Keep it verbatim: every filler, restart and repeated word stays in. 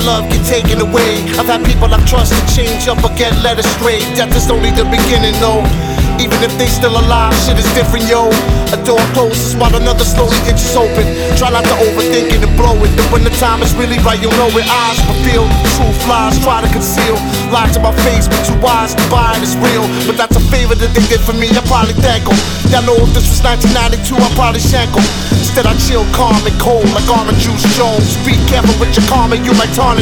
love get taken away. I've had people I've trusted change up or get led astray. Death is only the beginning, though. Even if they still alive, shit is different, yo. A door closes while another slowly inches open. Try not to overthink it and blow it. Then when the time is really right, you'll know it. Eyes reveal, truth lies, try to conceal. Lie to my face, but too wise to buy it, it's real. But that's a favor that they did for me, I probably thank them. Y'all know if this was nineteen ninety-two, I'd probably shank them. Instead I chill calm and cold like orange juice Jones. Be careful with your karma, you might tarnish